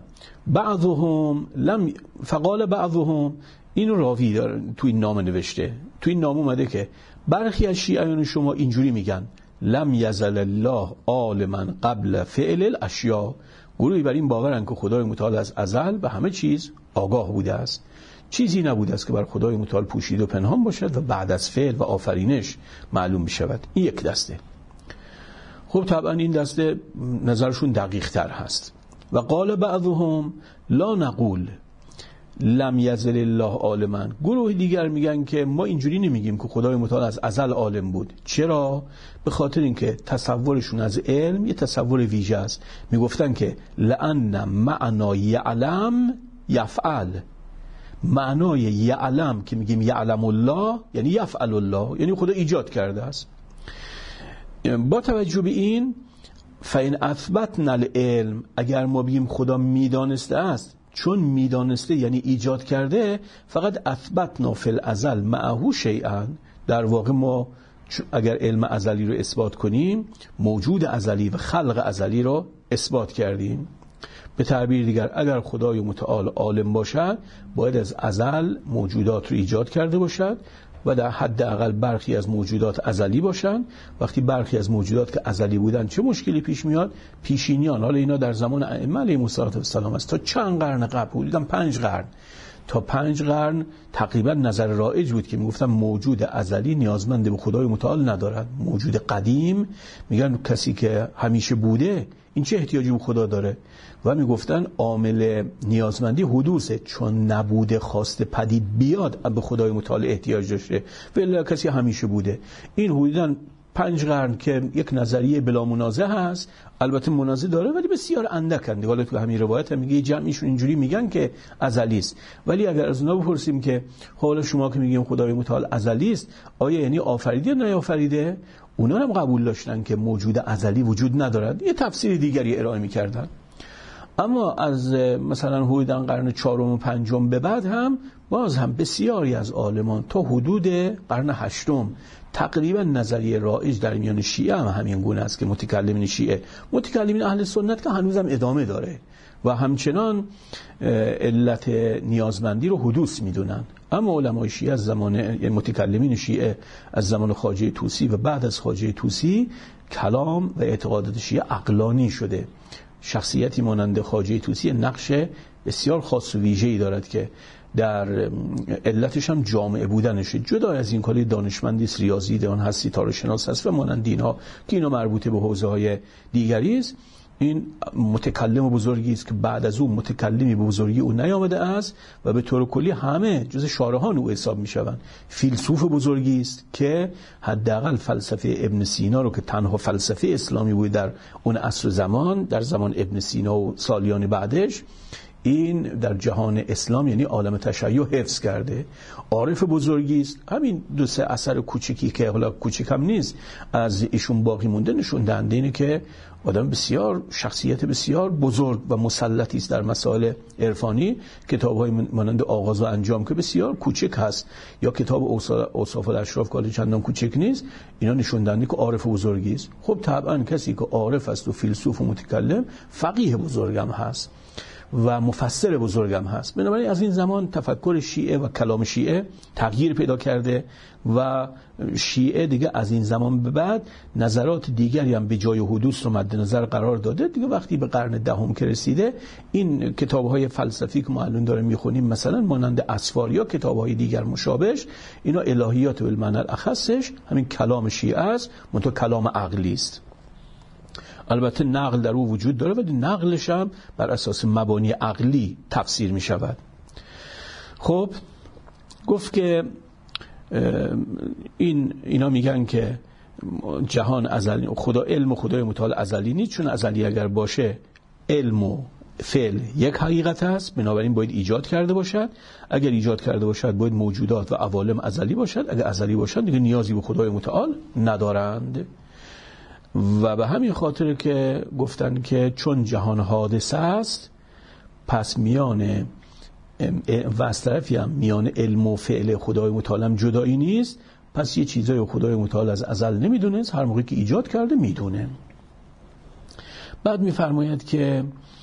Speaker 1: بعضهم این راوی داره تو این نامه نوشته، تو این نامه اومده که برخی از شیعیان شما اینجوری میگن لم یزل الله عالما قبل فعل الاشیاء، گروهی بر این باورند که خدای متعال از ازل به همه چیز آگاه بوده است، چیزی نبوده است که بر خدای متعال پوشیده و پنهان باشد و بعد از فعل و آفرینش معلوم بشود. این یک دسته. خب طبعا این دسته نظرشون دقیق تر هست. و قال بعضهم لا نقول لم یزل الله عالما. گروه دیگر میگن که ما اینجوری نمیگیم که خدای متعال از ازل عالم بود. چرا؟ به خاطر اینکه تصورشون از علم یه تصور ویژه است. میگفتن که لأن معنای یعلم یفعل، معنای یعلم که میگیم یعلم الله یعنی یفعل الله، یعنی خدا ایجاد کرده است. با توجه به این فإن اثبتنا العلم، اگر ما بگیم خدا میدانسته است، چون میدانسته یعنی ایجاد کرده، فقط اثبتنا فی الازل معه شیئا، در واقع ما اگر علم ازلی رو اثبات کنیم موجود ازلی و خلق ازلی رو اثبات کردیم. به تعبیر دیگر اگر خدای متعال عالم باشد باید از ازل موجودات رو ایجاد کرده باشد و در حد اقل برخی از موجودات ازلی باشن. وقتی برخی از موجودات که ازلی بودن چه مشکلی پیش میاد؟ پیشینیان، حالا اینا در زمان ائمه علیهم السلام است، تا چند قرن قبل بودن، 5 قرن تا 5 قرن تقریبا نظر رایج بود که میگفتن موجود ازلی نیازمند به خدای متعال ندارد. موجود قدیم میگن کسی که همیشه بوده این چه احتیاجی به خدا داره؟ و میگفتن عامل نیازمندی حدوثه، چون نبوده خواسته پدید بیاد به خدای متعال احتیاج داشته، ولی کسی همیشه بوده. این حدوداً 5 قرن که یک نظریه بلا منازع هست، البته منازع داره ولی بسیار اندکنده. حالا تو همین روایت هم میگه جمعیشون اینجوری میگن که ازلی است، ولی اگر از اونا بپرسیم که حالا شما که میگیم خدای متعال ازلی است، آیا یعنی آفریده یا نیافریده؟ اونا هم قبول داشتن که موجود ازلی وجود ندارد، یه تفسیر دیگری ارائه میکردن. اما از مثلا حدوداً قرن 4 و 5 به بعد هم باز هم بسیاری از عالمان تا حدود قرن 8 تقریبا نظریه رایج در میان شیعه هم همین گونه است که متکلمین شیعه، متکلمین اهل سنت که هنوزم ادامه داره و همچنان علت نیازمندی رو حدوث میدونن. اما علمای شیعه از زمان متکلمین شیعه از زمان خواجه طوسی و بعد از خواجه طوسی کلام و اعتقادات شیعه عقلانی شده. شخصیتی مانند خواجه طوسی نقش بسیار خاص و ویژه‌ای دارد که در علتش هم جامعه بودنشه. جدا از این کلی دانشمندی ریاضی دان هست، ستاره شناس هست و مانند اینها که اینا مربوطه به حوزه‌های دیگری است. این متکلم بزرگی است که بعد از اون متکلمی به بزرگی او نیامده است و به طور کلی همه جز شارحان او حساب میشوند. فیلسوف بزرگی است که حداقل فلسفه ابن سینا رو که تنها فلسفه اسلامی بود در اون عصر زمان، در زمان ابن سینا و سالیان بعدش، این در جهان اسلام یعنی عالم تشیع حفظ کرده. عارف بزرگی است. همین 2-3 اثر کوچکی که حالا کوچک هم نیست از ایشون باقی مونده نشون دهنده اینه که آدم بسیار شخصیت بسیار بزرگ و مسلطی است در مسائل عرفانی. کتاب‌های مانند آغاز و انجام که بسیار کوچک هست، یا کتاب اوصاف الاشراف که چندان کوچک نیست، اینا نشون دهنده که عارف بزرگی است. خب طبعا کسی که عارف است و فیلسوف و متکلم، فقیه بزرگم هست و مفسر بزرگم هست. بنابراین از این زمان تفکر شیعه و کلام شیعه تغییر پیدا کرده و شیعه دیگه از این زمان به بعد نظرات دیگری هم به جای حدوث رو مد نظر قرار داده. دیگه وقتی به قرن 10 که رسیده، این کتاب‌های فلسفی که ما الان داریم می‌خونیم مثلا مانند اسفار یا کتاب‌های دیگر مشابهش، اینا الهیات بالمعنی الاخصش همین کلام شیعه است، منتها کلام عقلی است. البته نقل در او وجود داره ولی نقلش هم بر اساس مبانی عقلی تفسیر می شود. خب گفت که اینا میگن که جهان ازلی، علم خدای متعال ازلی نیست، چون ازلی اگر باشه علم و فعل یک حقیقت است، بنابراین باید ایجاد کرده باشد. اگر ایجاد کرده باشد باید موجودات و عوالم ازلی باشد. اگر ازلی باشد دیگه نیازی به خدای متعال ندارند. و به همین خاطر که گفتن که چون جهان حادثه است، پس میان و از طرفی هم میان علم و فعل خدای متعال جدایی نیست، پس یه چیزای خدای متعال از ازل نمیدونست، هر موقعی که ایجاد کرده میدونه. بعد میفرماید که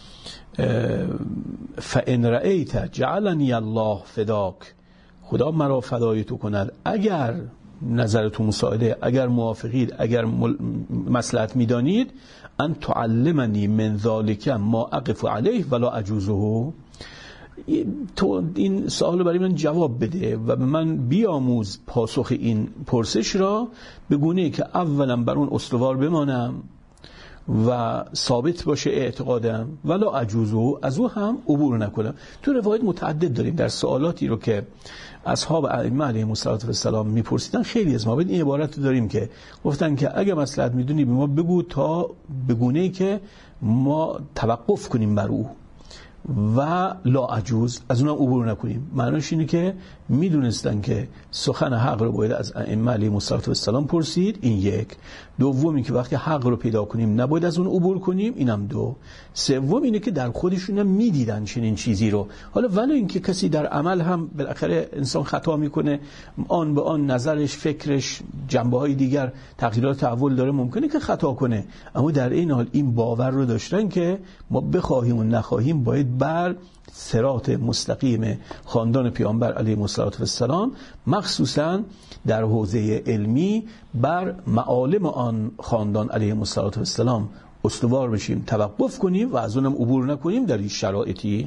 Speaker 1: فَإِنْ رَأَيْتَ جَعَلَنِيَ اللَّهُ فِدَاكَ، خدا مرا فدای تو کند اگر نظرتون مساعده، اگر موافقید، اگر مصلحت میدانید، ان تعلمنی من ذالک ما اقف علیه ولا اجوزه، تو این سوال برای من جواب بده و به من بیاموز پاسخ این پرسش را، به گونه‌ای که اولا بر اون استوار بمانم و ثابت باشه اعتقادم، ولا اجوزه، از او هم عبور نکنم. تو روایت متعدد داریم در سوالاتی رو که اصحاب ائمه علیهم السلام میپرسیدن، خیلی از ما این عبارت رو داریم که گفتن که اگه مصلحت میدونی به ما بگو تا به گونه‌ای که ما توقف کنیم بر او و لا عجوز، از اونم عبور نکنیم. معناش اینه که میدونستن که سخن حق رو باید از ائمه علیهم السلام پرسید، این یک. دومی که وقتی حق رو پیدا کنیم نباید از اون عبور کنیم، اینم دو. سوم اینه که در خودشون هم میدیدن چنین چیزی رو. حالا ولی اینکه کسی در عمل هم بالاخره انسان خطا میکنه، آن به آن نظرش، فکرش، جنبه‌های دیگر تغییرات تحول داره، ممکنه که خطا کنه، اما در این حال این باور رو داشتن که ما بخواهیم و نخواهیم باید بر صراط مستقیم خاندان پیامبر علیه السلام، مخصوصا در حوزه علمی بر معالم آن خاندان علیه السلام استوار بشیم، توقف کنیم و از اونم عبور نکنیم در این شرایطی.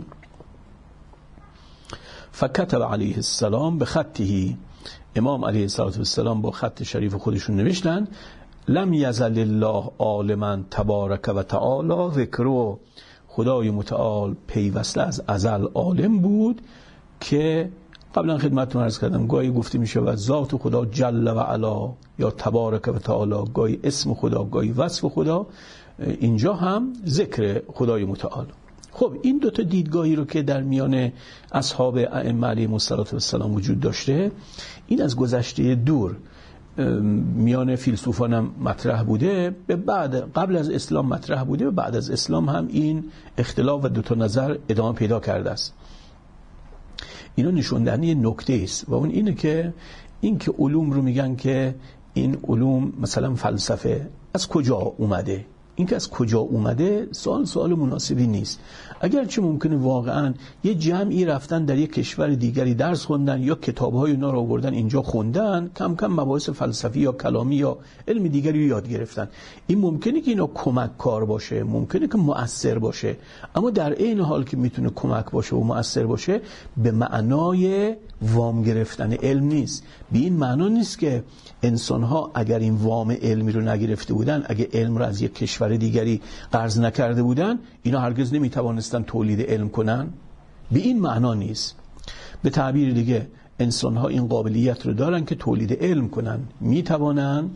Speaker 1: فکتب علیه السلام به خطه، امام علیه السلام با خط شریف خودشون نوشتن: لم یزل الله عالما تبارک و تعالی ذکرو، خدای متعال پیوسته از ازل عالم بود که قبلا خدمتتون عرض کردم گاهی گفته میشه و ذات خدا جل و علا یا تبارک و تعالی، گاهی اسم خدا، گاهی وصف خدا، اینجا هم ذکر خدای متعال. خب این دوتا دیدگاهی رو که در میان اصحاب ائمه علیهم السلام وجود داشته، این از گذشته دور میان فیلسوفان هم مطرح بوده، به بعد قبل از اسلام مطرح بوده و بعد از اسلام هم این اختلاف و دوتا نظر ادامه پیدا کرده است. اینا نشون دهنده نکته است و اون اینه که این که علوم رو میگن که این علوم مثلا فلسفه از کجا اومده، این که از کجا اومده سوال مناسبی نیست. اگرچه ممکنه واقعا یه جمعی رفتن در یک کشور دیگری درس خوندن یا کتاب‌های اونا رو آوردن اینجا خوندن، کم کم مباحث فلسفی یا کلامی یا علم دیگری رو یاد گرفتن، این ممکنه که اینا کمک کار باشه، ممکنه که مؤثر باشه، اما در این حال که میتونه کمک باشه و مؤثر باشه به معنای وام گرفتن علم نیست. به این معنا نیست که انسان‌ها اگر این وام علمی رو نگرفته بودن، اگه علم رو از یک کشور دیگری قرض نکرده بودن، اینا هرگز نمیتوانستن تولید علم کنن. به این معنا نیست. به تعبیر دیگه انسان‌ها این قابلیت رو دارن که تولید علم کنن، میتوانن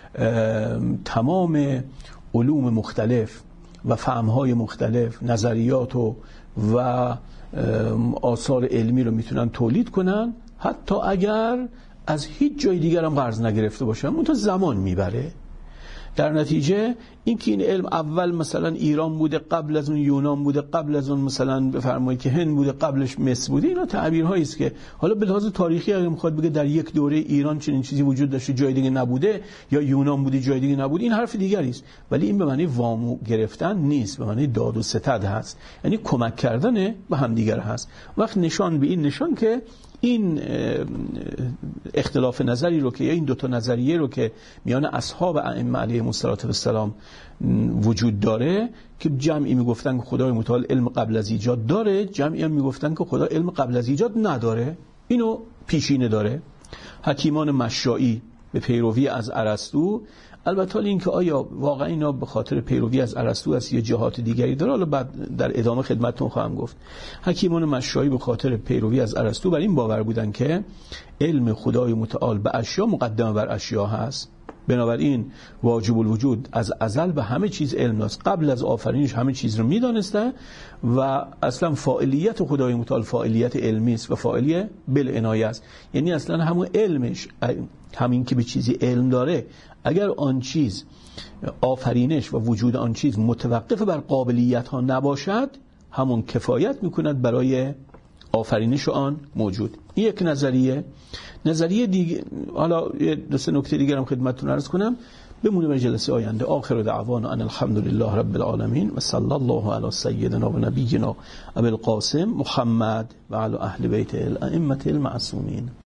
Speaker 1: تمام علوم مختلف و فهم‌های مختلف، نظریات و آثار علمی رو میتونن تولید کنن، حتی اگر از هیچ جای دیگر هم قرض نگرفته باشن، منتها زمان میبره. در نتیجه اینکه این علم اول مثلا ایران بوده، قبل از اون یونان بوده، قبل از اون مثلا بفرمایید که هند بوده، قبلش مصر بوده، اینا تعبیرهایی است که حالا به لحاظ تاریخی اگه میخواد بگه در یک دوره ایران چنین چیزی وجود داشته جای دیگه نبوده، یا یونان بوده جای دیگه نبوده، این حرف دیگری است. ولی این به معنی وام گرفتن نیست، به معنی داد و ستد هست، یعنی کمک کردن به هم دیگر هست. وقت نشان به این نشان که این اختلاف نظری رو که یا این دوتا نظریه رو که میان اصحاب ائمه علیهم السلام وجود داره، که جمعی میگفتن که خدای متعال علم قبل از ایجاد داره، جمعی هم میگفتن که خدا علم قبل از ایجاد نداره، اینو پیشینه داره. حکیمان مشائی به پیروی از ارسطو، البته این که آیا واقعا اینا به خاطر پیروی از ارسطو است یا جهات دیگری داره، حالا بعد در ادامه خدمتتون خواهم گفت. حکیمان مشائی به خاطر پیروی از ارسطو بر این باور بودن که علم خدای متعال به اشیا مقدم بر اشیا هست، بنابراین واجب الوجود از ازل به همه چیز علم داشت، قبل از آفرینش همه چیز رو میدانسته و اصلا فاعلیت خدای متعال فاعلیت علمی است و فاعلیه بالعنایه است. یعنی اصلا همون علمش، همین که به چیزی علم داره، اگر آن چیز آفرینش و وجود آن چیز متوقف بر قابلیت ها نباشد، همون کفایت میکند برای آفرینش آن موجود. این یک نظریه دیگه. حالا دو سه نکته دیگر هم خدمتتون عرض کنم، بمونه به جلسه آینده. آخر دعوانا ان الحمد لله رب العالمین و صلی الله علی سیدنا و نبینا ابی القاسم محمد و علی اهل بیت الائمه المعصومین.